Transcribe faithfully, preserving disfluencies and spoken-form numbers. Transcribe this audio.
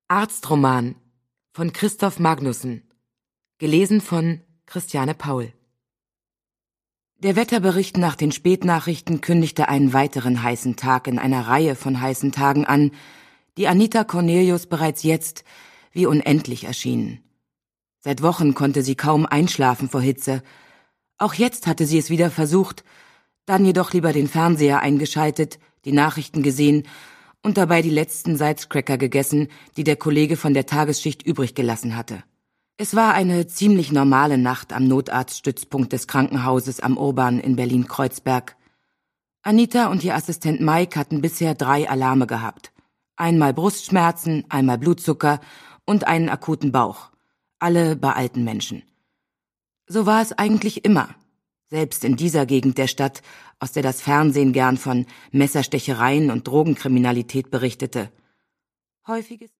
Arztroman von Christoph Magnussen. Gelesen von Christiane Paul. Der Wetterbericht nach den Spätnachrichten kündigte einen weiteren heißen Tag in einer Reihe von heißen Tagen an, die Anita Cornelius bereits jetzt wie unendlich erschienen. Seit Wochen konnte sie kaum einschlafen vor Hitze. Auch jetzt hatte sie es wieder versucht, dann jedoch lieber den Fernseher eingeschaltet, die Nachrichten gesehen und dabei die letzten Salzcracker gegessen, die der Kollege von der Tagesschicht übrig gelassen hatte. Es war eine ziemlich normale Nacht am Notarztstützpunkt des Krankenhauses am Urban in Berlin-Kreuzberg. Anita und ihr Assistent Mike hatten bisher drei Alarme gehabt. Einmal Brustschmerzen, einmal Blutzucker und einen akuten Bauch. Alle bei alten Menschen. So war es eigentlich immer. Selbst in dieser Gegend der Stadt, aus der das Fernsehen gern von Messerstechereien und Drogenkriminalität berichtete. Häufiges